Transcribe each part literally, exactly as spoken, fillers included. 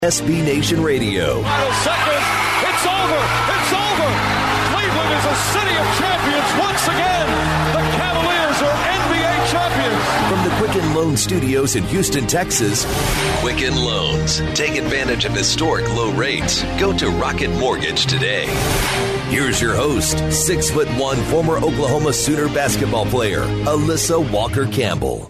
S B Nation Radio. Final seconds. It's over. It's over. Cleveland is a city of champions once again. The Cavaliers are N B A champions. From the Quicken Loan Studios in Houston, Texas. Quicken Loans. Take advantage of historic low rates. Go to Rocket Mortgage today. Here's your host, six foot one former Oklahoma Sooner basketball player, Alyssa Walker Campbell.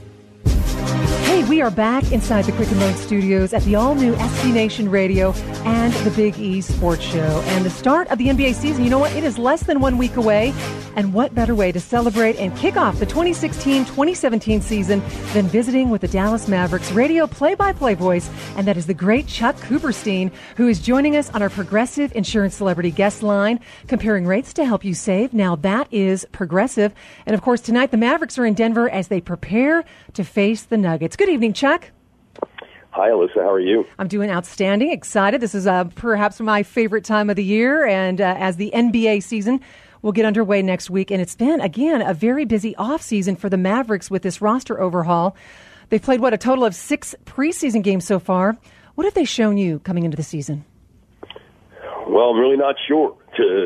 Hey, we are back inside the Quicken Loan Studios at the all-new S B Nation Radio and the Big E Sports Show. And the start of the N B A season, you know what? It is less than one week away. And what better way to celebrate and kick off the twenty sixteen twenty seventeen season than visiting with the Dallas Mavericks radio play-by-play voice, and that is the great Chuck Cooperstein, who is joining us on our Progressive Insurance Celebrity Guest Line, comparing rates to help you save. Now that is Progressive. And of course, tonight the Mavericks are in Denver as they prepare to face the Nuggets. Good evening, Chuck. Hi, Alyssa. How are you? I'm doing outstanding. Excited. This is uh, perhaps my favorite time of the year, and uh, as the N B A season will get underway next week. And it's been, again, a very busy offseason for the Mavericks with this roster overhaul. They've played, what, a total of six preseason games so far. What have they shown you coming into the season? Well, I'm really not sure to,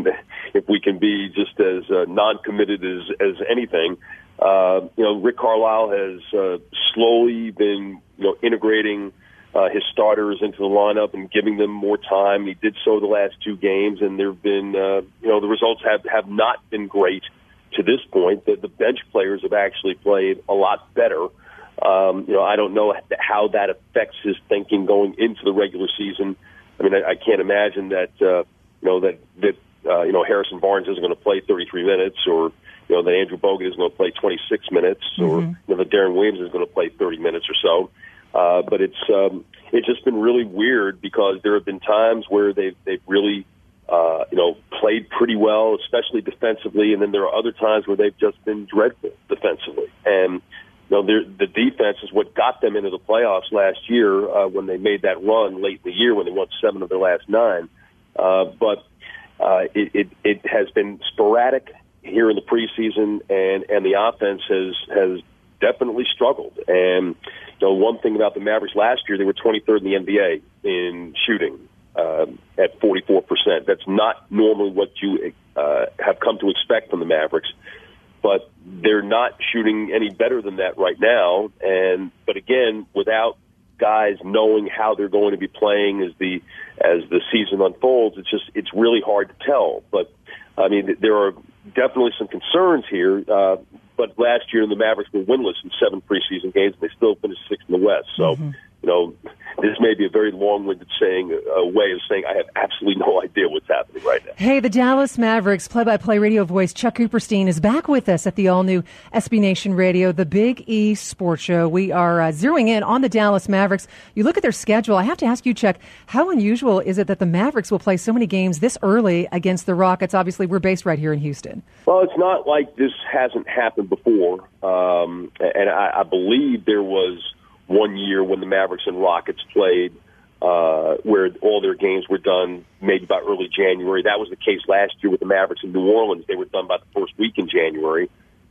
if we can be just as uh, non-committed as, as anything. Uh, you know, Rick Carlisle has uh, slowly been, you know, integrating uh, his starters into the lineup and giving them more time. He did so the last two games, and there have been, uh, you know, the results have, have not been great to this point. The, the bench players have actually played a lot better. Um, you know, I don't know how that affects his thinking going into the regular season. I mean, I, I can't imagine that, uh, you know, that, that uh, you know, Harrison Barnes isn't going to play thirty-three minutes, or you know, that Andrew Bogut is going to play twenty-six minutes, or mm-hmm. you know, that Darren Williams is going to play thirty minutes or so. Uh, but it's um, it's just been really weird because there have been times where they've they've really uh, you know played pretty well, especially defensively, and then there are other times where they've just been dreadful defensively. And you know, the defense is what got them into the playoffs last year uh, when they made that run late in the year when they won seven of their last nine. Uh, but uh, it, it it has been sporadic here in the preseason, and, and the offense has, has definitely struggled. And, you know, one thing about the Mavericks last year, they were twenty-third in the N B A in shooting uh, at forty-four percent. That's not normally what you uh, have come to expect from the Mavericks, but they're not shooting any better than that right now. And, but again, without guys knowing how they're going to be playing as the, as the season unfolds, it's just, it's really hard to tell. But, I mean, there are definitely some concerns here, uh, but last year the Mavericks were winless in seven preseason games, and they still finished sixth in the West. So, mm-hmm. you know, this may be a very long-winded saying, a way of saying I have absolutely no idea what's happening right now. Hey, the Dallas Mavericks play-by-play radio voice Chuck Cooperstein is back with us at the all-new S B Nation Radio, the Big E Sports Show. We are uh, zeroing in on the Dallas Mavericks. You look at their schedule. I have to ask you, Chuck, how unusual is it that the Mavericks will play so many games this early against the Rockets? Obviously, we're based right here in Houston. Well, it's not like this hasn't happened before, um, and I, I believe there was one year when the Mavericks and Rockets played uh, where all their games were done maybe by early January. That was the case last year with the Mavericks in New Orleans. They were done by the first week in January.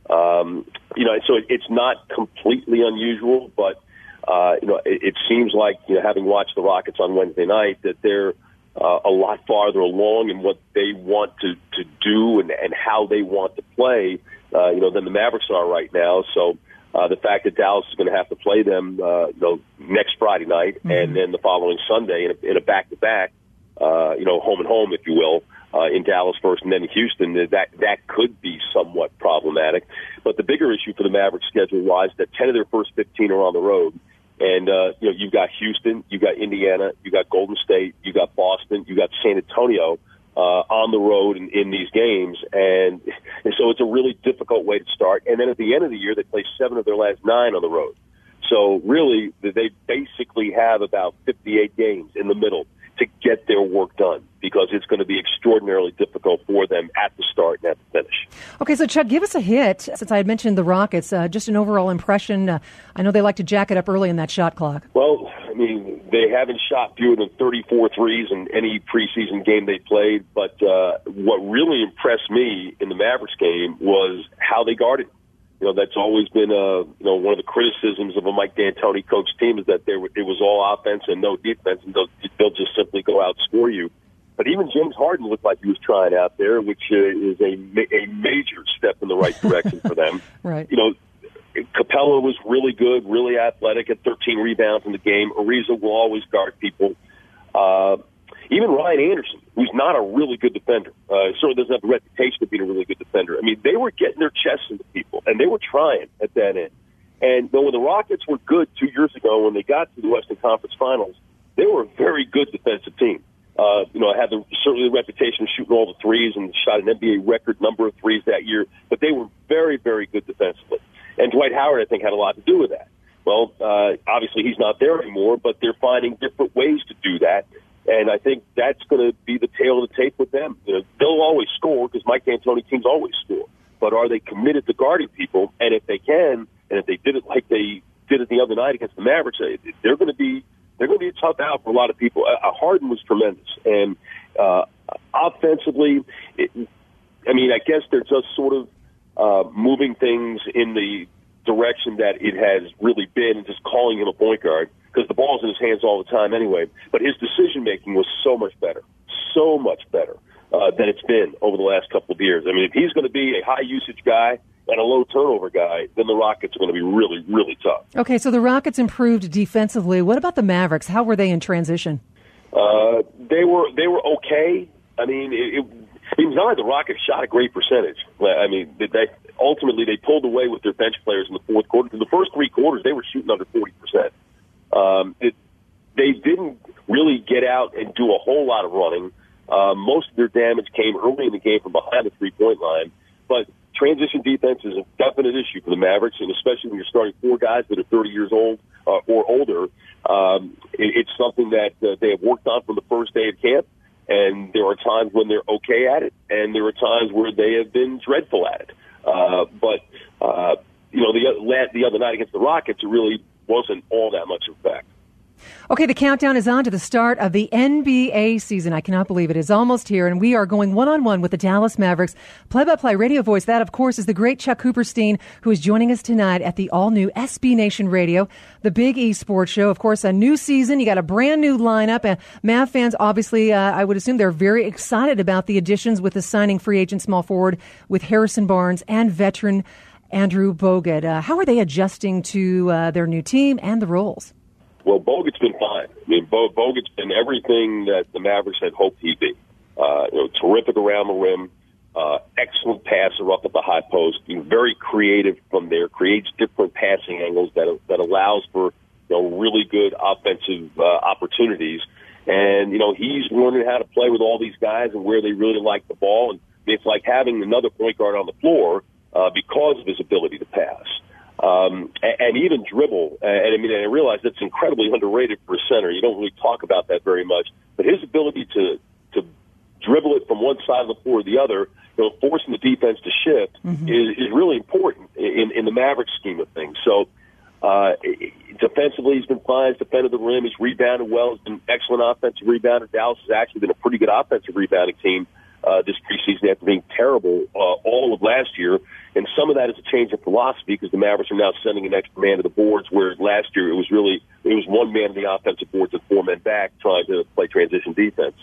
Um, you know, so it, it's not completely unusual, but, uh, you know, it, it seems like, you know, having watched the Rockets on Wednesday night, that they're uh, a lot farther along in what they want to, to do and, and how they want to play, uh, you know, than the Mavericks are right now. So, Uh, the fact that Dallas is going to have to play them, uh, you know, next Friday night mm-hmm. and then the following Sunday in a, in a back-to-back, uh, you know, home and home, if you will, uh, in Dallas first and then in Houston, that that could be somewhat problematic. But the bigger issue for the Mavericks schedule-wise, that ten of their first fifteen are on the road. And, uh, you know, you've got Houston, you've got Indiana, you've got Golden State, you've got Boston, you've got San Antonio, Uh, on the road in, in these games, and, and so it's a really difficult way to start. And then at the end of the year, they play seven of their last nine on the road. So really, they basically have about fifty-eight games in the middle to get their work done, because it's going to be extraordinarily difficult for them at the start and at the finish. Okay, so Chuck, give us a hit, since I had mentioned the Rockets, uh, just an overall impression. Uh, I know they like to jack it up early in that shot clock. Well, I mean, they haven't shot fewer than thirty-four threes in any preseason game they played, but uh, what really impressed me in the Mavericks game was how they guarded. You know, that's always been, uh, you know, one of the criticisms of a Mike D'Antoni coach team is that there it was all offense and no defense, and they'll, they'll just simply go outscore you. But even James Harden looked like he was trying out there, which uh, is a a major step in the right direction for them. Right. You know, Capella was really good, really athletic, at thirteen rebounds in the game. Ariza will always guard people. Uh, even Ryan Anderson, who's not a really good defender, uh, certainly doesn't have the reputation of being a really good defender. I mean, they were getting their chests into people, and they were trying at that end. And though when the Rockets were good two years ago when they got to the Western Conference Finals, they were a very good defensive team. Uh, you know, had the, certainly the reputation of shooting all the threes and shot an N B A record number of threes that year, but they were very, very good defensively. And Dwight Howard, I think, had a lot to do with that. Well, uh, obviously he's not there anymore, but they're finding different ways to do that. And I think that's going to be the tail of the tape with them. You know, they'll always score because Mike D'Antoni teams always score. But are they committed to guarding people? And if they can, and if they did it like they did it the other night against the Mavericks, they're going to be they're going to be a tough out for a lot of people. Uh, Harden was tremendous, and uh, offensively, it, I mean, I guess they're just sort of uh, moving things in the direction that it has really been, and just calling him a point guard, because the ball's in his hands all the time anyway. But his decision-making was so much better, so much better uh, than it's been over the last couple of years. I mean, if he's going to be a high-usage guy and a low-turnover guy, then the Rockets are going to be really, really tough. Okay, so the Rockets improved defensively. What about the Mavericks? How were they in transition? Uh, they were they were okay. I mean, it, it, it was not like the Rockets shot a great percentage. I mean, they, they ultimately they pulled away with their bench players in the fourth quarter. For the first three quarters, they were shooting under forty percent. Um, it, they didn't really get out and do a whole lot of running. Uh, most of their damage came early in the game from behind the three-point line. But transition defense is a definite issue for the Mavericks, and especially when you're starting four guys that are thirty years old uh, or older. Um, it, it's something that uh, they have worked on from the first day of camp, and there are times when they're okay at it, and there are times where they have been dreadful at it. Uh, but, uh, you know, the, the other night against the Rockets, it really wasn't all that much of a fact. Okay, the countdown is on to the start of the N B A season. I cannot believe it is almost here, and we are going one-on-one with the Dallas Mavericks. Play-by-play radio voice, that, of course, is the great Chuck Cooperstein, who is joining us tonight at the all-new S B Nation Radio, the Big E Sports Show. Of course, a new season. You got a brand-new lineup, and Mav fans, obviously, uh, I would assume they're very excited about the additions with the signing free agent small forward with Harrison Barnes and veteran Andrew Bogut. Uh, how are they adjusting to uh, their new team and the roles? Well, Bogut's been fine. I mean, Bogut's been everything that the Mavericks had hoped he'd be. Uh, you know, terrific around the rim, uh, excellent passer up at the high post, being very creative from there, creates different passing angles that that allows for, you know, really good offensive uh, opportunities. And, you know, he's learning how to play with all these guys and where they really like the ball. And it's like having another point guard on the floor uh, because of his ability to pass. Um, and, and even dribble, and I mean, I realize that's incredibly underrated for a center. You don't really talk about that very much, but his ability to to dribble it from one side of the floor to the other, you know, forcing the defense to shift, mm-hmm. is, is really important in, in the Mavericks scheme of things. So, uh, defensively, he's been fine. He's defended the rim. He's rebounded well. He's been an excellent offensive rebounder. Dallas has actually been a pretty good offensive rebounding team uh, this preseason after being terrible uh, all of last year. And some of that is a change in philosophy because the Mavericks are now sending an extra man to the boards, whereas last year it was really it was one man on the offensive boards and four men back trying to play transition defense.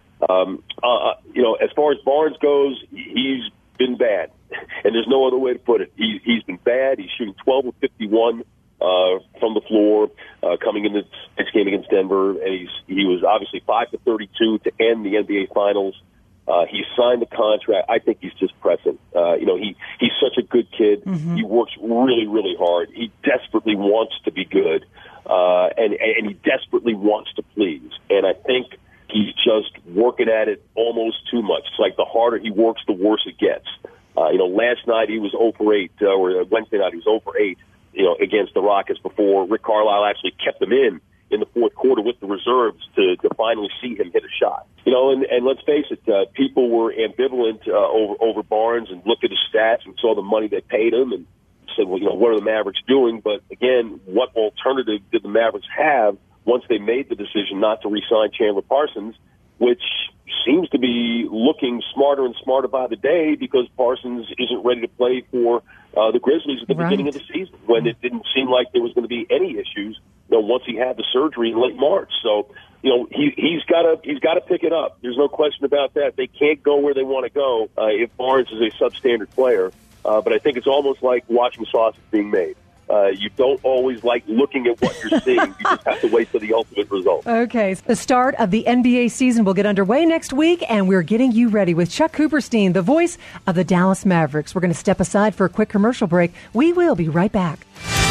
Um, uh, you know, as far as Barnes goes, he's been bad, and there's no other way to put it. He, he's been bad. He's shooting twelve of fifty-one uh, from the floor uh, coming into this game against Denver, and he's he was obviously five for thirty-two to end the N B A Finals. Uh, he signed the contract. I think he's just pressing. Uh, you know, he, he's such a good kid. Mm-hmm. He works really, really hard. He desperately wants to be good, uh, and, and he desperately wants to please. And I think he's just working at it almost too much. It's like the harder he works, the worse it gets. Uh, you know, last night he was zero for eight, uh, or Wednesday night he was zero for eight, you know, against the Rockets before Rick Carlisle actually kept him in in the fourth quarter with the reserves to, to finally see him hit a shot. You know, and, and let's face it, uh, people were ambivalent uh, over, over Barnes and looked at his stats and saw the money they paid him and said, well, you know, what are the Mavericks doing? But again, what alternative did the Mavericks have once they made the decision not to re-sign Chandler Parsons, which seems to be looking smarter and smarter by the day because Parsons isn't ready to play for uh, the Grizzlies at the Right. beginning of the season when it didn't seem like there was going to be any issues, you know, once he had the surgery in late March. So, you know, he, he's got to he's got to pick it up. There's no question about that. They can't go where they want to go uh, if Barnes is a substandard player. Uh, but I think it's almost like watching sausage being made. Uh, you don't always like looking at what you're seeing. You just have to wait for the ultimate result. Okay, so the start of the N B A season will get underway next week, and we're getting you ready with Chuck Cooperstein, the voice of the Dallas Mavericks. We're going to step aside for a quick commercial break. We will be right back.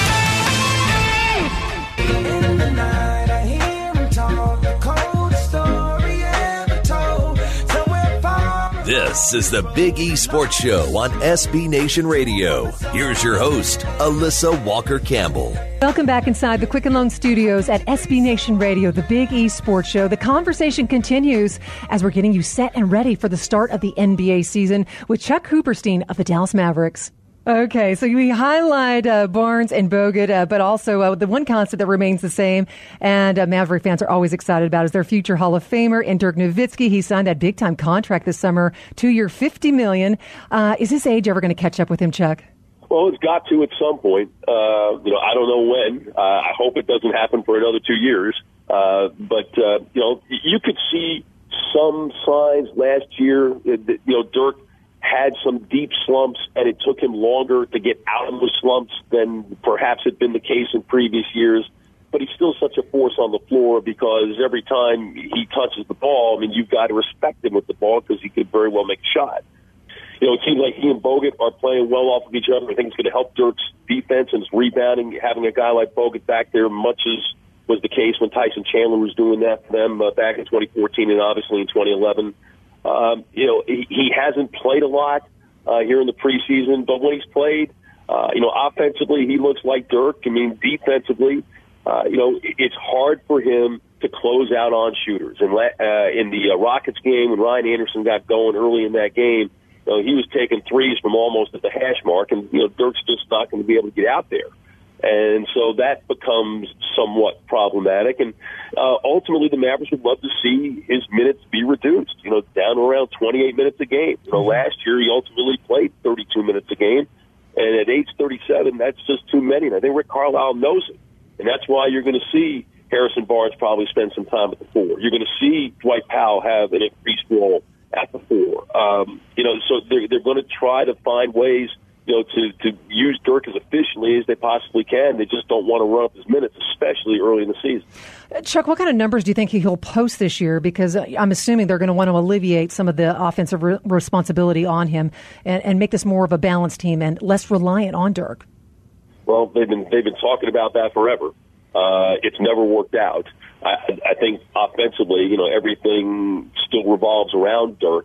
In the night, I hear him talk, the coldest story ever told. Somewhere far This is the Big E Sports Show on S B Nation Radio. Here's your host, Alyssa Walker-Campbell. Welcome back inside the Quicken Loan Studios at S B Nation Radio, the Big E Sports Show. The conversation continues as we're getting you set and ready for the start of the N B A season with Chuck Cooperstein of the Dallas Mavericks. Okay, so we highlight uh, Barnes and Bogut, uh, but also uh, the one constant that remains the same, and uh, Maverick fans are always excited about is their future Hall of Famer in Dirk Nowitzki. He signed that big-time contract this summer, two-year, fifty million dollars. Uh, is his age ever going to catch up with him, Chuck? Well, it's got to at some point. Uh, you know, I don't know when. Uh, I hope it doesn't happen for another two years. Uh, but, uh, you know, you could see some signs last year that, you know, Dirk had some deep slumps, and it took him longer to get out of the slumps than perhaps had been the case in previous years. But he's still such a force on the floor because every time he touches the ball, I mean, you've got to respect him with the ball because he could very well make a shot. You know, it seems like he and Bogut are playing well off of each other. I think it's going to help Dirk's defense and his rebounding, having a guy like Bogut back there, much as was the case when Tyson Chandler was doing that for them uh, back in twenty fourteen and obviously in twenty eleven. Um, you know, he, he hasn't played a lot uh, here in the preseason, but when he's played, uh, you know, offensively, he looks like Dirk. I mean, defensively, uh, you know, it's hard for him to close out on shooters. And uh, in the uh, Rockets game, when Ryan Anderson got going early in that game, you know, he was taking threes from almost at the hash mark, and, you know, Dirk's just not going to be able to get out there. And so that becomes somewhat problematic. And uh, ultimately, the Mavericks would love to see his minutes be reduced, you know, down to around twenty-eight minutes a game. You know, last year he ultimately played thirty-two minutes a game. And at age thirty-seven, that's just too many. And I think Rick Carlisle knows it. And that's why you're going to see Harrison Barnes probably spend some time at the four. You're going to see Dwight Powell have an increased role at the four. Um, you know, so they're, they're going to try to find ways, you know, to, to use Dirk as efficiently as they possibly can. They just don't want to run up his minutes, especially early in the season. Chuck, what kind of numbers do you think he'll post this year? Because I'm assuming they're going to want to alleviate some of the offensive re- responsibility on him and, and make this more of a balanced team and less reliant on Dirk. Well, they've been they've been talking about that forever. Uh, it's never worked out. I, I think offensively, you know, everything still revolves around Dirk.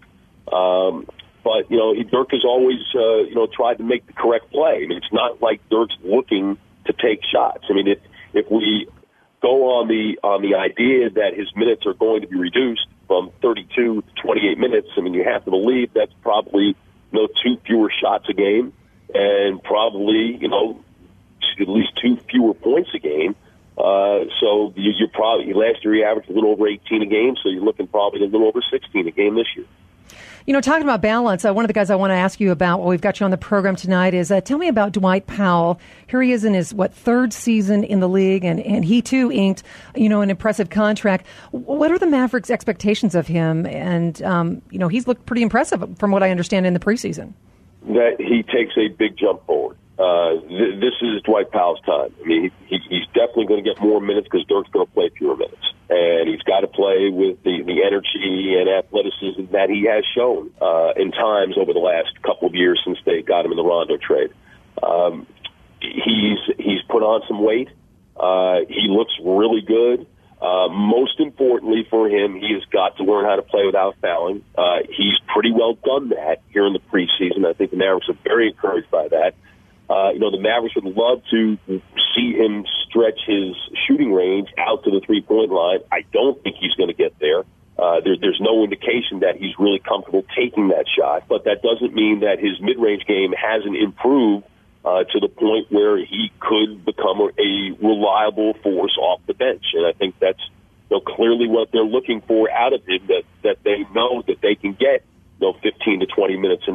Um, But, you know, Dirk has always, uh, you know, tried to make the correct play. I mean, it's not like Dirk's looking to take shots. I mean, if, if we go on the on the idea that his minutes are going to be reduced from thirty-two to twenty-eight minutes, I mean, you have to believe that's probably, you know, two fewer shots a game and probably, you know, at least two fewer points a game. Uh, so you, you're probably, last year he averaged a little over eighteen a game, so you're looking probably a little over sixteen a game this year. You know, talking about balance, uh, one of the guys I want to ask you about while we've got you on the program tonight is uh, tell me about Dwight Powell. Here he is in his, what, third season in the league, and, and he, too, inked, you know, an impressive contract. What are the Mavericks' expectations of him? And, um, you know, he's looked pretty impressive from what I understand in the preseason. That he takes a big jump forward. Uh, th- this is Dwight Powell's time. I mean, he, he's definitely going to get more minutes because Dirk's going to play fewer minutes. And he's got to play with the, the energy and athleticism that he has shown uh, in times over the last couple of years since they got him in the Rondo trade. Um, he's he's put on some weight. Uh, he looks really good. Uh, most importantly for him, he has got to learn how to play without fouling. Uh, he's pretty well done that here in the preseason. I think the Mavericks are very encouraged by that. Uh, you know, the Mavericks would love to see him stretch his shooting range out to the three-point line. I don't think he's going to get there. Uh, there. There's no indication that he's really comfortable taking that shot, but that doesn't mean that his mid-range game hasn't improved uh, to the point where he could become a, a reliable force off the bench. And I think that's, you know, clearly what they're looking for out of him, that, that they know that they can get, you know, fifteen to twenty minutes a night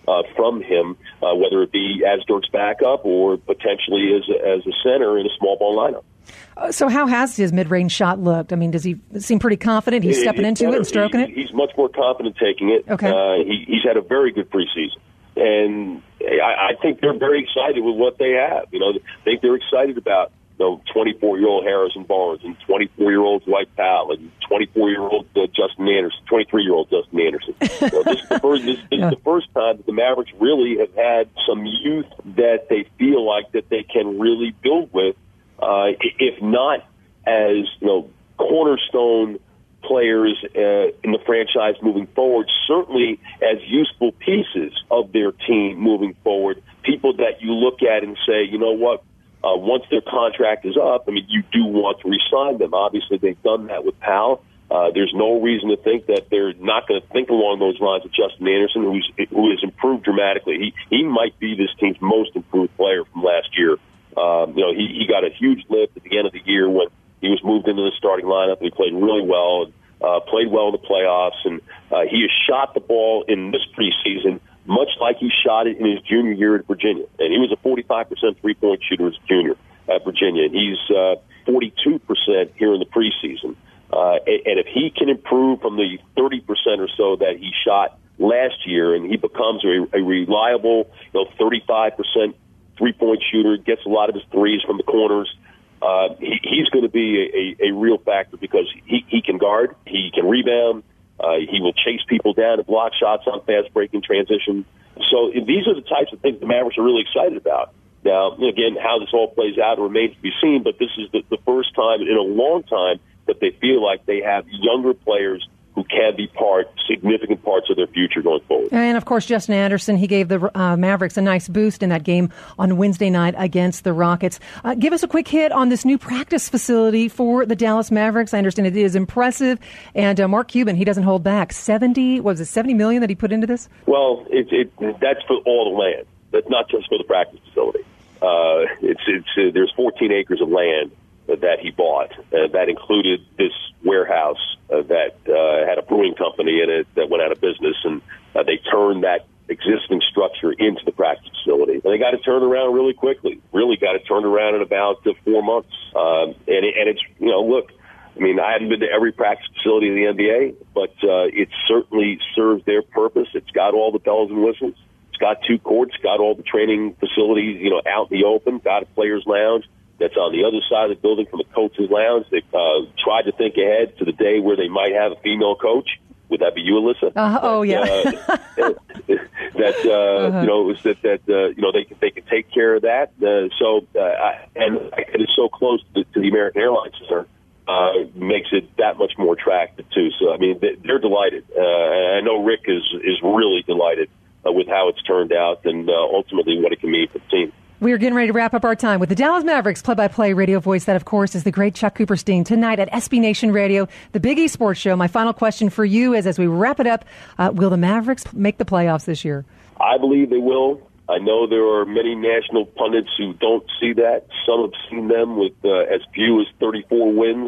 uh, from him, uh, whether it be as Dirk's backup or potentially as a, as a center in a small ball lineup. Uh, so how has his mid-range shot looked? I mean, does he seem pretty confident? He's It- stepping it's into better. it and stroking he, it? He's much more confident taking it. Okay. Uh, he, he's had a very good preseason. And I, I think they're very excited with what they have. You know, I think they're excited about you know, twenty-four-year-old Harrison Barnes and twenty-four-year-old Dwight Powell and twenty-four-year-old uh, Justin Anderson, twenty-three-year-old Justin Anderson. You know, this is the first, this, this Yeah. is the first time that the Mavericks really have had some youth that they feel like that they can really build with, uh, if not as you know cornerstone players uh, in the franchise moving forward, certainly as useful pieces of their team moving forward, people that you look at and say, you know what, uh, once their contract is up, I mean, you do want to re-sign them. Obviously, they've done that with Powell. Uh, there's no reason to think that they're not going to think along those lines with Justin Anderson, who's, who has improved dramatically. He, he might be this team's most improved player from last year. Um, you know, he, he got a huge lift at the end of the year when he was moved into the starting lineup. He played really well and uh, played well in the playoffs. And uh, he has shot the ball in this preseason much like he shot it in his junior year at Virginia. And he was a forty-five percent three-point shooter as a junior at Virginia. And he's uh, forty-two percent here in the preseason. Uh, and if he can improve from the thirty percent or so that he shot last year and he becomes a, a reliable you know, thirty-five percent three-point shooter, gets a lot of his threes from the corners, Uh, he, he's going to be a, a, a real factor because he, he can guard, he can rebound, uh, he will chase people down and block shots on fast-breaking transition. So these are the types of things the Mavericks are really excited about. Now, again, how this all plays out remains to be seen, but this is the, the first time in a long time that they feel like they have younger players who can be part, significant parts of their future going forward. And, of course, Justin Anderson, he gave the uh, Mavericks a nice boost in that game on Wednesday night against the Rockets. Uh, give us a quick hit on this new practice facility for the Dallas Mavericks. I understand it is impressive. And uh, Mark Cuban, he doesn't hold back. seventy, what was it, seventy million dollars that he put into this? Well, it, it, that's for all the land. That's not just for the practice facility. Uh, it's, it's, uh, there's fourteen acres of land that he bought. Uh, that included this warehouse uh, that uh, had a brewing company in it that went out of business, and uh, they turned that existing structure into the practice facility. And they got it turned around really quickly. Really got it turned around in about uh, four months. Um, and, it, and it's, you know, look, I mean, I haven't been to every practice facility in the N B A, but uh, it certainly serves their purpose. It's got all the bells and whistles. It's got two courts, got all the training facilities, you know, out in the open, got a player's lounge that's on the other side of the building from the coach's lounge. They uh, tried to think ahead to the day where they might have a female coach. Would that be you, Alyssa? Uh, oh, yeah. uh, that, uh, uh-huh. you know, it was that, that uh, you know, they can, they can take care of that. Uh, so, uh, I, and it is so close to, to the American Airlines Center, uh, makes it that much more attractive, too. So, I mean, they're delighted. Uh, and I know Rick is, is really delighted uh, with how it's turned out and uh, ultimately what it can mean for the team. We are getting ready to wrap up our time with the Dallas Mavericks play-by-play radio voice. That, of course, is the great Chuck Cooperstein tonight at S B Nation Radio, the Big East Sports Show. My final question for you is, as we wrap it up, uh, will the Mavericks make the playoffs this year? I believe they will. I know there are many national pundits who don't see that. Some have seen them with uh, as few as thirty-four wins.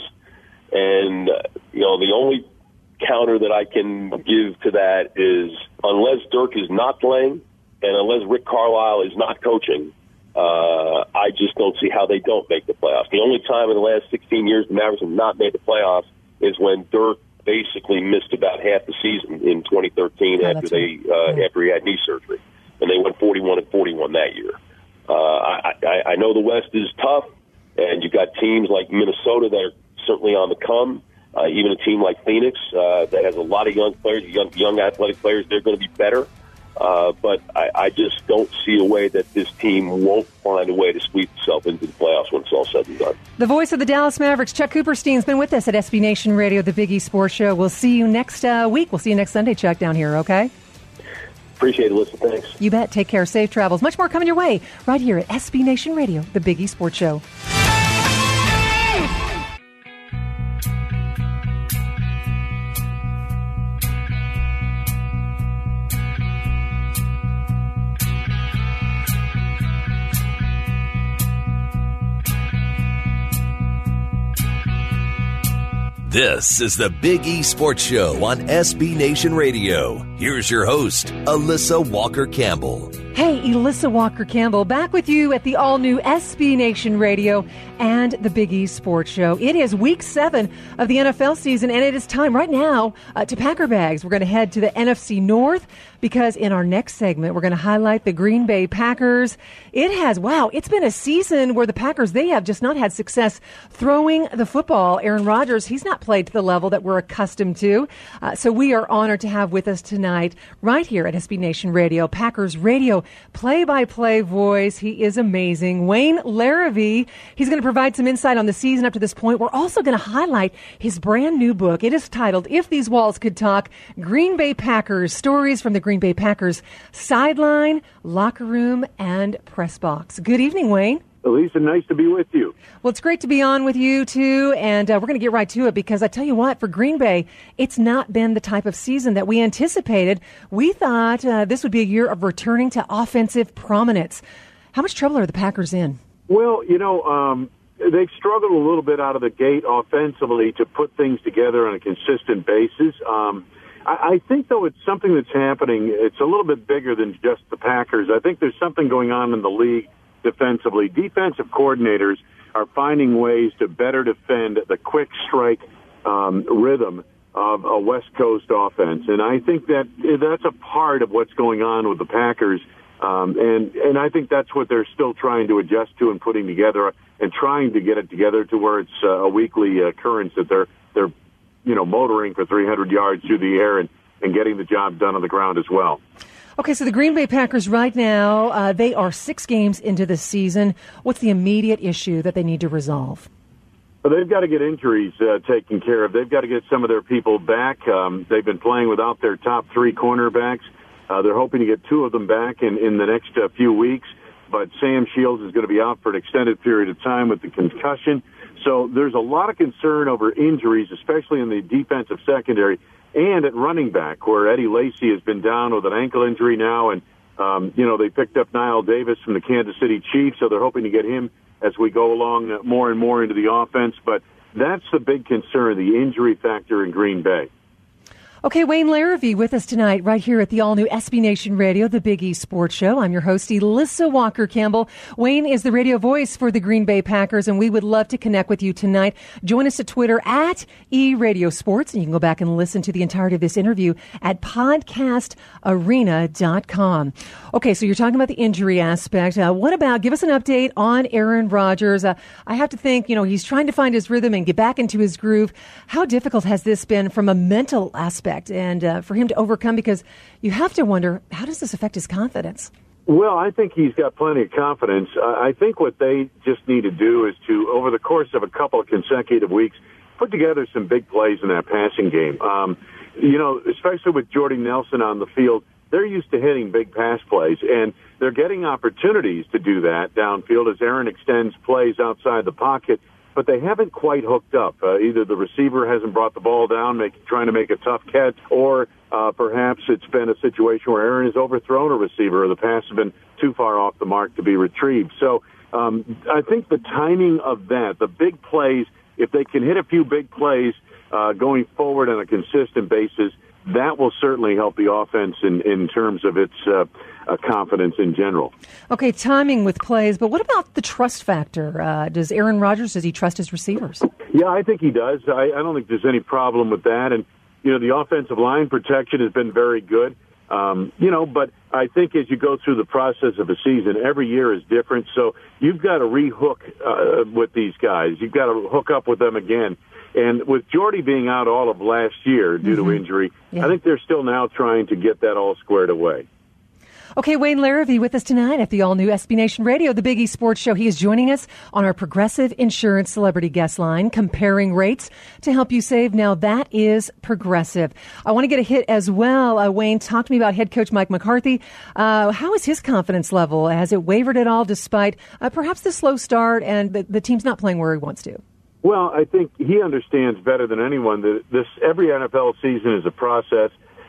And, uh, you know, the only counter that I can give to that is unless Dirk is not playing and unless Rick Carlisle is not coaching, Uh, I just don't see how they don't make the playoffs. The only time in the last sixteen years the Mavericks have not made the playoffs is when Dirk basically missed about half the season in twenty thirteen oh, after they right. uh, yeah. after he had knee surgery, and they went forty-one and forty-one that year. Uh, I, I, I know the West is tough, and you've got teams like Minnesota that are certainly on the come. Uh, even a team like Phoenix uh, that has a lot of young players, young, young athletic players, they're going to be better. Uh, but I, I just don't see a way that this team won't find a way to sweep itself into the playoffs when it's all said and done. The voice of the Dallas Mavericks, Chuck Cooperstein, has been with us at S B Nation Radio, the Big East Sports Show. We'll see you next uh, week. We'll see you next Sunday, Chuck, down here, okay? Appreciate it, listen. Thanks. You bet. Take care. Safe travels. Much more coming your way right here at S B Nation Radio, the Big East Sports Show. This is the Big E Sports Show on S B Nation Radio. Here's your host, Alyssa Walker-Campbell. Hey, Alyssa Walker-Campbell, back with you at the all-new S B Nation Radio and the Big E Sports Show. It is week seven of the N F L season, and it is time right now uh, to pack our bags. We're going to head to the N F C North because in our next segment, we're going to highlight the Green Bay Packers. It has, wow, it's been a season where the Packers, they have just not had success throwing the football. Aaron Rodgers, he's not played to the level that we're accustomed to. Uh, so we are honored to have with us tonight, right here at S B Nation Radio, Packers Radio play-by-play voice. He is amazing. Wayne Larrivee, he's going to provide some insight on the season up to this point. We're also going to highlight his brand new book. It is titled, If These Walls Could Talk, Green Bay Packers, Stories from the Green Bay Packers Sideline, Locker Room, and Press Box. Good evening, Wayne. Lisa, nice to be with you. Well, it's great to be on with you, too, and uh, we're going to get right to it because I tell you what, for Green Bay, it's not been the type of season that we anticipated. We thought uh, this would be a year of returning to offensive prominence. How much trouble are the Packers in? Well, you know, um, they've struggled a little bit out of the gate offensively to put things together on a consistent basis. Um, I, I think, though, it's something that's happening. It's a little bit bigger than just the Packers. I think there's something going on in the league defensively. Defensive coordinators are finding ways to better defend the quick strike um, rhythm of a West Coast offense. And I think that that's a part of what's going on with the Packers. Um, and, and I think that's what they're still trying to adjust to and putting together and trying to get it together to where it's uh, a weekly occurrence that they're, they're, you know, motoring for three hundred yards through the air and, and getting the job done on the ground as well. Okay, so the Green Bay Packers right now, uh, they are six games into this season. What's the immediate issue that they need to resolve? Well, they've got to get injuries uh, taken care of. They've got to get some of their people back. Um, they've been playing without their top three cornerbacks. Uh, they're hoping to get two of them back in, in the next uh, few weeks. But Sam Shields is going to be out for an extended period of time with the concussion. So there's a lot of concern over injuries, especially in the defensive secondary. And at running back, where Eddie Lacy has been down with an ankle injury now, and, um, you know, they picked up Niall Davis from the Kansas City Chiefs, so they're hoping to get him as we go along more and more into the offense. But that's the big concern, the injury factor in Green Bay. Okay, Wayne Larrivee with us tonight right here at the all-new S B Nation Radio, the Big E Sports Show. I'm your host, Alyssa Walker-Campbell. Wayne is the radio voice for the Green Bay Packers, and we would love to connect with you tonight. Join us at Twitter at eRadioSports, and you can go back and listen to the entirety of this interview at podcast arena dot com. Okay, so you're talking about the injury aspect. Uh, what about, give us an update on Aaron Rodgers. Uh, I have to think, you know, he's trying to find his rhythm and get back into his groove. How difficult has this been from a mental aspect? And uh, for him to overcome, because you have to wonder, how does this affect his confidence? Well, I think he's got plenty of confidence. Uh, I think what they just need to do is to, over the course of a couple of consecutive weeks, put together some big plays in that passing game. Um, you know, especially with Jordy Nelson on the field, they're used to hitting big pass plays, and they're getting opportunities to do that downfield as Aaron extends plays outside the pocket. But they haven't quite hooked up. Uh, either the receiver hasn't brought the ball down, make, trying to make a tough catch, or uh, perhaps it's been a situation where Aaron has overthrown a receiver, or the pass has been too far off the mark to be retrieved. So um, I think the timing of that, the big plays, if they can hit a few big plays uh, going forward on a consistent basis, that will certainly help the offense in, in terms of its uh, uh, confidence in general. Okay, timing with plays, but what about the trust factor? Uh, does Aaron Rodgers, does he trust his receivers? Yeah, I think he does. I, I don't think there's any problem with that. And, you know, the offensive line protection has been very good. Um, you know, but I think as you go through the process of a season, every year is different. So you've got to rehook uh, with these guys. You've got to hook up with them again. And with Jordy being out all of last year due mm-hmm. to injury, yeah. I think they're still now trying to get that all squared away. Okay, Wayne Larrivee with us tonight at the all-new S B Nation Radio, the Big E Sports Show. He is joining us on our Progressive Insurance Celebrity Guest Line, comparing rates to help you save. Now, that is Progressive. I want to get a hit as well. Uh, Wayne, talk to me about head coach Mike McCarthy. Uh, how is his confidence level? Has it wavered at all despite uh, perhaps the slow start and the, the team's not playing where he wants to? Well, I think he understands better than anyone that this every N F L season is a process.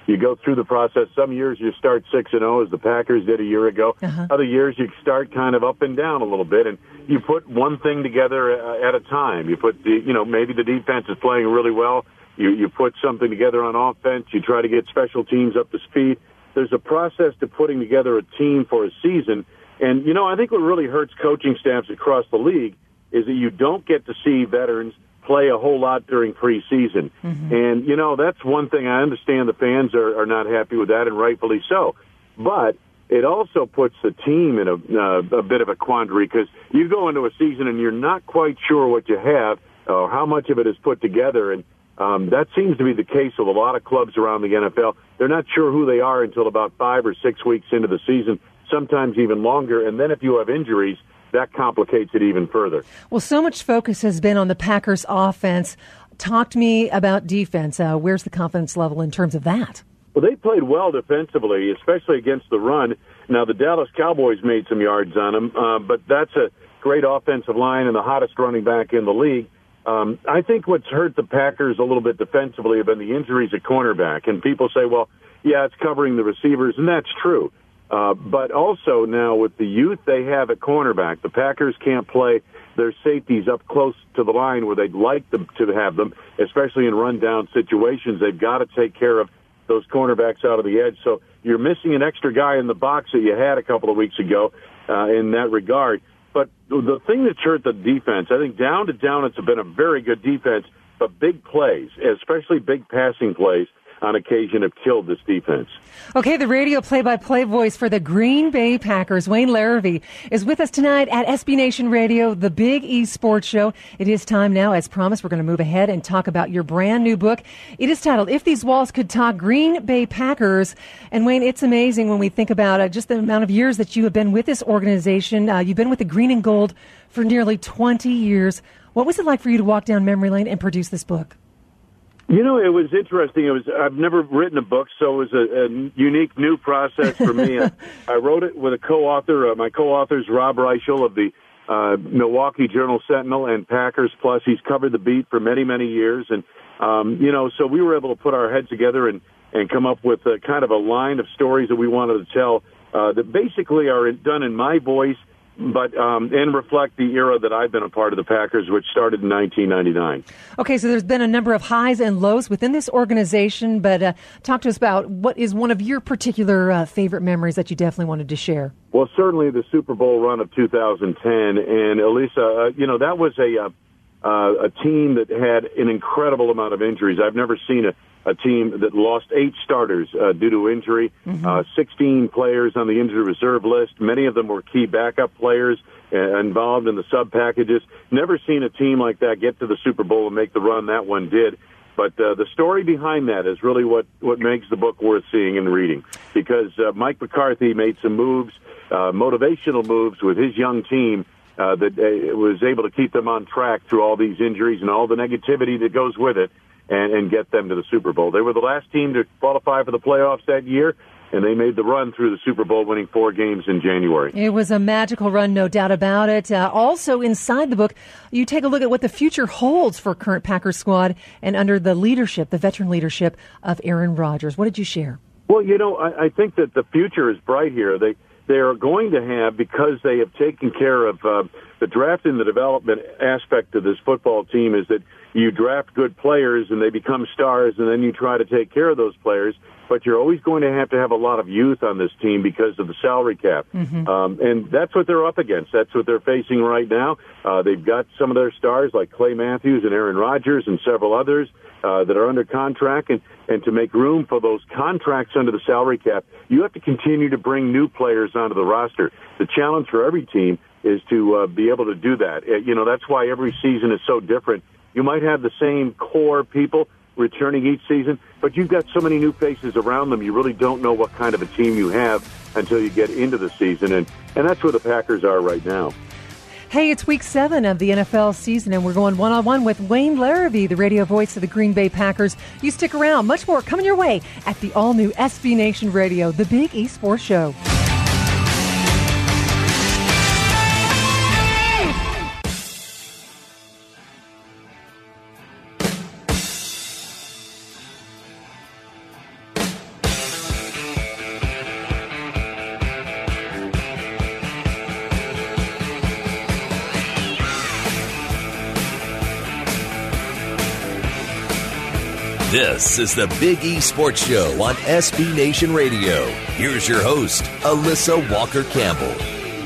you go through the process. Some years you start six and zero, as the Packers did a year ago. Uh-huh. Other years you start kind of up and down a little bit, and you put one thing together uh, at a time. You put the, you know, maybe the defense is playing really well. You you put something together on offense. You try to get special teams up to speed. There's a process to putting together a team for a season. And, you know, I think what really hurts coaching staffs across the league is that you don't get to see veterans play a whole lot during preseason. Mm-hmm. And, you know, that's one thing. I understand the fans are, are not happy with that, and rightfully so. But it also puts the team in a, uh, a bit of a quandary, because you go into a season and you're not quite sure what you have or how much of it is put together. And um, that seems to be the case with a lot of clubs around the N F L. They're not sure who they are until about five or six weeks into the season, sometimes even longer. And then if you have injuries, that complicates it even further. Well, so much focus has been on the Packers offense. Talk to me about defense. Uh, where's the confidence level in terms of that? Well, they played well defensively, especially against the run. Now, the Dallas Cowboys made some yards on them, uh, but that's a great offensive line and the hottest running back in the league. Um, I think what's hurt the Packers a little bit defensively have been the injuries at cornerback. And people say, well, yeah, it's covering the receivers, and that's true. Uh, but also now with the youth they have at cornerback, the Packers can't play their safeties up close to the line where they'd like them to have them, especially in run-down situations. They've got to take care of those cornerbacks out of the edge. So you're missing an extra guy in the box that you had a couple of weeks ago uh, in that regard. But the thing that's hurt the defense, I think down to down it's been a very good defense, but big plays, especially big passing plays, on occasion have killed this defense. Okay, the radio play-by-play voice for the Green Bay Packers, Wayne Larrivee, is with us tonight at S B Nation Radio, the Big E Sports Show. It is time now, as promised, we're going to move ahead and talk about your brand new book. It is titled, If These Walls Could Talk, Green Bay Packers. And Wayne, it's amazing when we think about uh, just the amount of years that you have been with this organization. Uh, you've been with the Green and Gold for nearly twenty years. What was it like for you to walk down memory lane and produce this book? You know, it was interesting. It was I've never written a book, so it was a, a unique new process for me. I, I wrote it with a co-author. Uh, my co-author is Rob Reichel of the uh, Milwaukee Journal-Sentinel and Packers Plus. He's covered the beat for many, many years. And, um, you know, so we were able to put our heads together and, and come up with a, kind of a line of stories that we wanted to tell uh, that basically are done in my voice, but um, and reflect the era that I've been a part of the Packers, which started in nineteen ninety-nine. Okay, so there's been a number of highs and lows within this organization, but uh, talk to us about what is one of your particular uh, favorite memories that you definitely wanted to share. Well, certainly the Super Bowl run of two thousand ten, and Elisa, uh, you know, that was a uh, uh, a team that had an incredible amount of injuries. I've never seen a a team that lost eight starters uh, due to injury, mm-hmm. uh, sixteen players on the injured reserve list. Many of them were key backup players uh, involved in the sub packages. Never seen a team like that get to the Super Bowl and make the run that one did. But uh, the story behind that is really what, what makes the book worth seeing and reading, because uh, Mike McCarthy made some moves, uh, motivational moves with his young team uh, that uh, was able to keep them on track through all these injuries and all the negativity that goes with it. And, and get them to the Super Bowl. They were the last team to qualify for the playoffs that year, and they made the run through the Super Bowl, winning four games in January. It was a magical run, no doubt about it. Uh, also, inside the book, you take a look at what the future holds for current Packers squad and under the leadership, the veteran leadership of Aaron Rodgers. What did you share? Well, you know, I, I think that the future is bright here. They they are going to have, because they have taken care of uh, the draft and the development aspect of this football team, is that you draft good players and they become stars, and then you try to take care of those players. But you're always going to have to have a lot of youth on this team because of the salary cap. Mm-hmm. Um, and that's what they're up against. That's what they're facing right now. Uh, they've got some of their stars like Clay Matthews and Aaron Rodgers and several others uh, that are under contract. And, and to make room for those contracts under the salary cap, you have to continue to bring new players onto the roster. The challenge for every team is to uh, be able to do that. Uh, you know, that's why every season is so different. You might have the same core people returning each season, but you've got so many new faces around them, you really don't know what kind of a team you have until you get into the season, and, and that's where the Packers are right now. Hey, it's week seven of the N F L season, and we're going one-on-one with Wayne Larrivee, the radio voice of the Green Bay Packers. You stick around. Much more coming your way at the all-new S B Nation Radio, the Big E Sports Show. This is the Big E Sports Show on S B Nation Radio. Here's your host, Alyssa Walker-Campbell.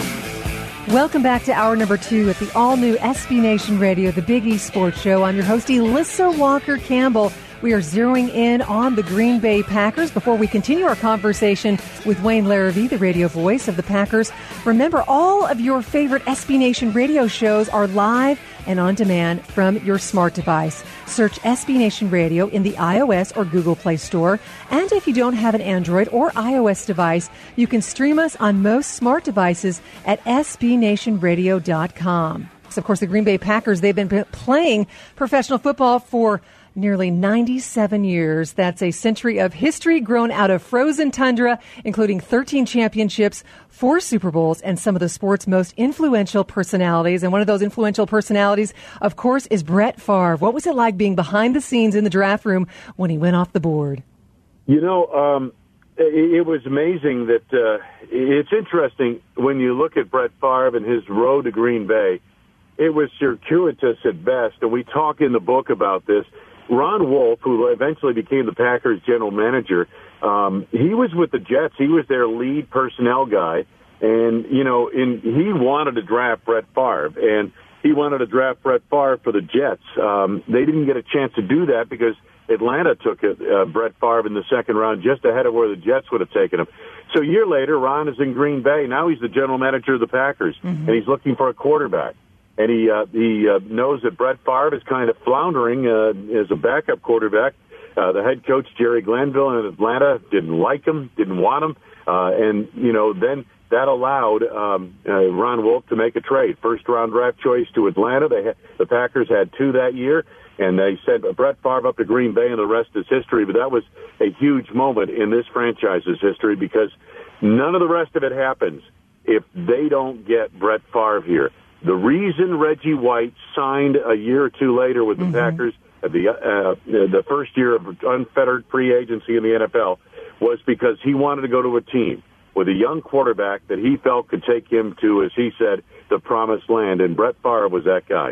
Welcome back to hour number two at the all-new S B Nation Radio, the Big E Sports Show. I'm your host, Alyssa Walker-Campbell. We are zeroing in on the Green Bay Packers before we continue our conversation with Wayne Larrivee, the radio voice of the Packers. Remember, all of your favorite S B Nation radio shows are live and on demand from your smart device. Search S B Nation Radio in the iOS or Google Play Store. And if you don't have an Android or iOS device, you can stream us on most smart devices at S B nation radio dot com. So, of course, the Green Bay Packers, they've been playing professional football for nearly ninety-seven years. That's a century of history grown out of frozen tundra, including thirteen championships, four Super Bowls, and some of the sport's most influential personalities. And one of those influential personalities, of course, is Brett Favre. What was it like being behind the scenes in the draft room when he went off the board? You know, um, it, it was amazing that uh, it's interesting when you look at Brett Favre and his road to Green Bay. It was circuitous at best, and we talk in the book about this. Ron Wolf, who eventually became the Packers general manager, um, he was with the Jets. He was their lead personnel guy. And, you know, in, he wanted to draft Brett Favre. And he wanted to draft Brett Favre for the Jets. Um, they didn't get a chance to do that because Atlanta took it, uh, Brett Favre in the second round just ahead of where the Jets would have taken him. So a year later, Ron is in Green Bay. Now he's the general manager of the Packers. Mm-hmm. And he's looking for a quarterback. And he uh, he uh, knows that Brett Favre is kind of floundering uh, as a backup quarterback. Uh, the head coach, Jerry Glanville in Atlanta, didn't like him, didn't want him. Uh, and, you know, then that allowed um, uh, Ron Wolf to make a trade. First-round draft choice to Atlanta. They had, the Packers had two that year, and they sent Brett Favre up to Green Bay, and the rest is history. But that was a huge moment in this franchise's history because none of the rest of it happens if they don't get Brett Favre here. The reason Reggie White signed a year or two later with the mm-hmm. Packers, at the uh, the first year of unfettered free agency in the N F L, was because he wanted to go to a team with a young quarterback that he felt could take him to, as he said, the promised land. And Brett Favre was that guy.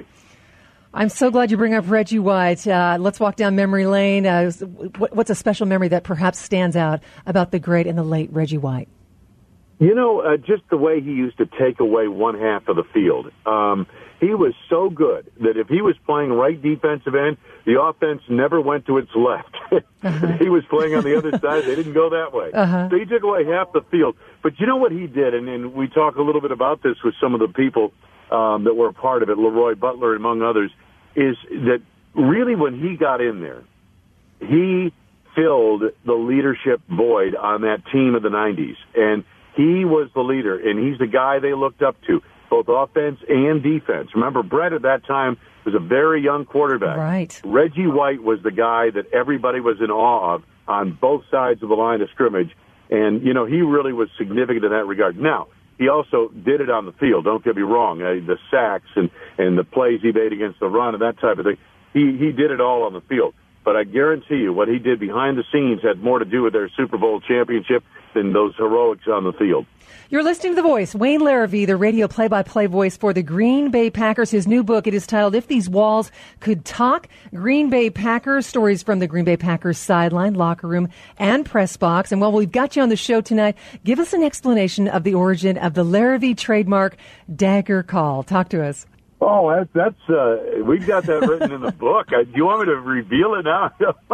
I'm so glad you bring up Reggie White. Uh, let's walk down memory lane. Uh, what's a special memory that perhaps stands out about the great and the late Reggie White? You know, uh, just the way he used to take away one half of the field. Um, he was so good that if he was playing right defensive end, the offense never went to its left. uh-huh. He was playing on the other side. They didn't go that way. Uh-huh. So he took away half the field. But you know what he did, and, and we talk a little bit about this with some of the people um, that were a part of it, Leroy Butler, among others, is that really when he got in there, he filled the leadership void on that team of the nineties. And he was the leader, and he's the guy they looked up to, both offense and defense. Remember, Brett at that time was a very young quarterback. Right. Reggie White was the guy that everybody was in awe of on both sides of the line of scrimmage, and, you know, he really was significant in that regard. Now, he also did it on the field, don't get me wrong, uh, the sacks and, and the plays he made against the run and that type of thing. He, he did it all on the field. But I guarantee you what he did behind the scenes had more to do with their Super Bowl championship than those heroics on the field. You're listening to The Voice, Wayne Larrivee, the radio play-by-play voice for the Green Bay Packers. His new book, it is titled If These Walls Could Talk, Green Bay Packers, stories from the Green Bay Packers sideline, locker room, and press box. And while we've got you on the show tonight, give us an explanation of the origin of the Larrivee trademark dagger call. Talk to us. Oh, that's, that's uh, we've got that written in the book. Uh, do you want me to reveal it now?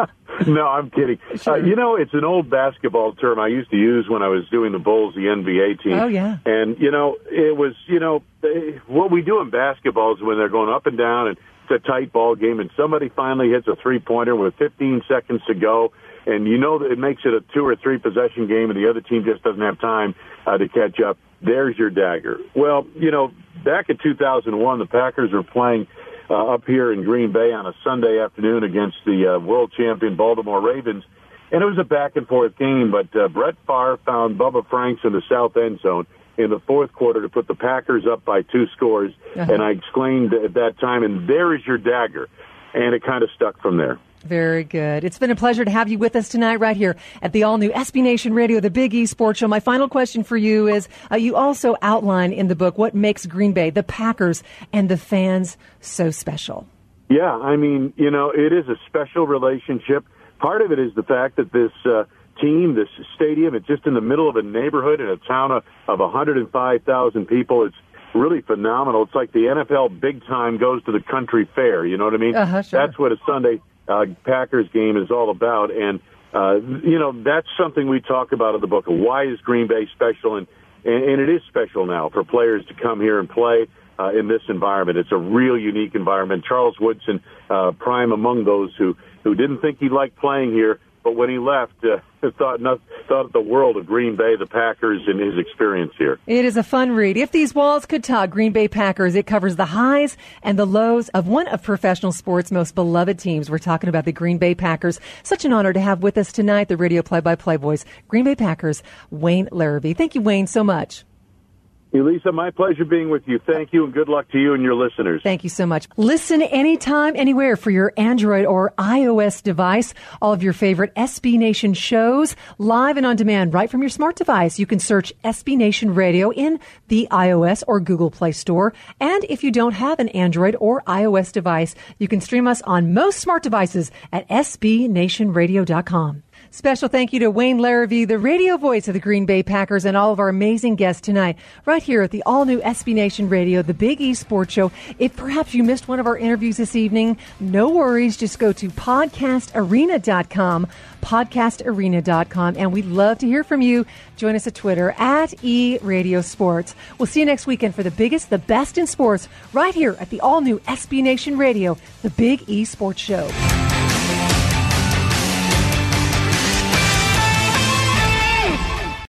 No, I'm kidding. Sure. Uh, you know, it's an old basketball term I used to use when I was doing the Bulls, the N B A team. Oh, yeah. And, you know, it was, you know, what we do in basketball is when they're going up and down and it's a tight ball game and somebody finally hits a three-pointer with fifteen seconds to go, and you know that it makes it a two- or three-possession game and the other team just doesn't have time uh, to catch up. There's your dagger. Well, you know, back in two thousand one, the Packers were playing uh, up here in Green Bay on a Sunday afternoon against the uh, world champion Baltimore Ravens, and it was a back-and-forth game, but uh, Brett Favre found Bubba Franks in the south end zone in the fourth quarter to put the Packers up by two scores, uh-huh. and I exclaimed at that time, and there is your dagger, and it kind of stuck from there. Very good. It's been a pleasure to have you with us tonight right here at the all-new S B Nation Radio, the Big E Sports Show. My final question for you is, uh, you also outline in the book what makes Green Bay, the Packers, and the fans so special. Yeah, I mean, you know, it is a special relationship. part of it is the fact that this uh, team, this stadium, it's just in the middle of a neighborhood in a town of, of one hundred five thousand people. It's really phenomenal. It's like the N F L big time goes to the country fair. You know what I mean? Uh-huh, sure. That's what a Sunday uh, Packers game is all about. And, uh, you know, that's something we talk about in the book. Why is Green Bay special? And, and, and it is special now for players to come here and play uh, in this environment. It's a real unique environment. Charles Woodson, uh, prime among those who, who didn't think he liked playing here, but when he left, uh, thought not, thought the world of Green Bay, the Packers, and his experience here. It is a fun read. If These Walls Could Talk, Green Bay Packers, it covers the highs and the lows of one of professional sports' most beloved teams. We're talking about the Green Bay Packers. Such an honor to have with us tonight the radio play-by-play voice, Green Bay Packers, Wayne Larrivee. Thank you, Wayne, so much. Elisa, my pleasure being with you. Thank you, and good luck to you and your listeners. Thank you so much. Listen anytime, anywhere for your Android or iOS device. All of your favorite S B Nation shows, live and on demand, right from your smart device. You can search S B Nation Radio in the iOS or Google Play Store. And if you don't have an Android or iOS device, you can stream us on most smart devices at S B nation radio dot com. Special thank you to Wayne Larrivee, the radio voice of the Green Bay Packers, and all of our amazing guests tonight, right here at the all-new S B Nation Radio, the Big E Sports Show. If perhaps you missed one of our interviews this evening, no worries. Just go to podcast arena dot com, podcast arena dot com, and we'd love to hear from you. Join us at Twitter, at E Radio Sports. We'll see you next weekend for the biggest, the best in sports, right here at the all-new S B Nation Radio, the Big E Sports Show.